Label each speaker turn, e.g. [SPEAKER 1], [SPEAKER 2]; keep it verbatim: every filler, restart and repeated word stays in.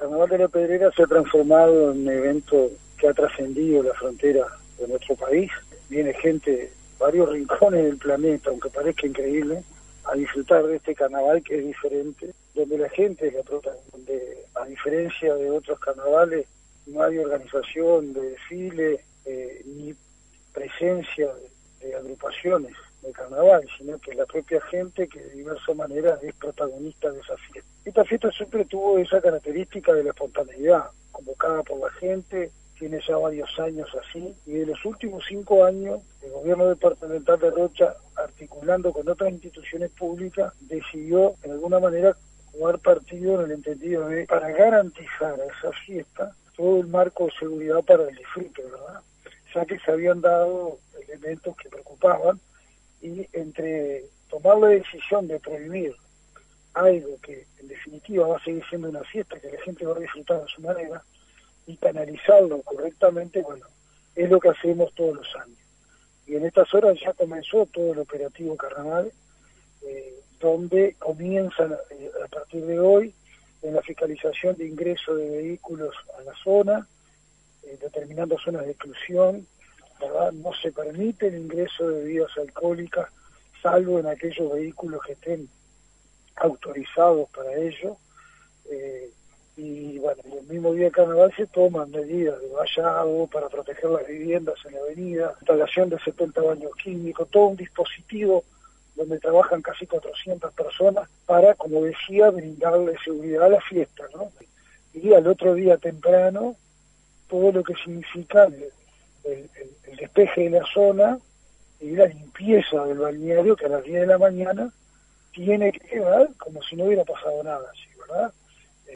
[SPEAKER 1] Carnaval de la Pedrera se ha transformado en un evento que ha trascendido la frontera de nuestro país. Viene gente de varios rincones del planeta, aunque parezca increíble, a disfrutar de este carnaval que es diferente, donde la gente es la protagonista, donde a diferencia de otros carnavales no hay organización de desfile eh, ni presencia de, de agrupaciones de carnaval, sino que la propia gente que de diversas maneras es protagonista de esa fiesta. Esta fiesta siempre tuvo esa característica de la espontaneidad, convocada por la gente, tiene ya varios años así, y de los últimos cinco años, el gobierno departamental de Rocha, articulando con otras instituciones públicas, decidió en alguna manera jugar partido en el entendido de, para garantizar a esa fiesta, todo el marco de seguridad para el disfrute, ¿verdad? Ya que se habían dado elementos que preocupaban, y entre tomar la decisión de prohibir algo que en definitiva va a seguir siendo una fiesta, que la gente va a disfrutar a su manera, y canalizarlo correctamente, bueno, es lo que hacemos todos los años. Y en estas horas ya comenzó todo el operativo carnaval, eh, donde comienzan eh, a partir de hoy en la fiscalización de ingreso de vehículos a la zona, eh, determinando zonas de exclusión, ¿verdad? No se permite el ingreso de bebidas alcohólicas, salvo en aquellos vehículos que estén autorizados para ello, eh, y bueno, el mismo día de carnaval se toman medidas de vallado para proteger las viviendas en la avenida, instalación de setenta baños químicos, todo un dispositivo donde trabajan casi cuatrocientas personas para, como decía, brindarle seguridad a la fiesta, ¿no? Y al otro día temprano, todo lo que significa el, el, el despeje de la zona y la limpieza del balneario, que a las diez de la mañana tiene que quedar como si no hubiera pasado nada, ¿sí? ¿Verdad?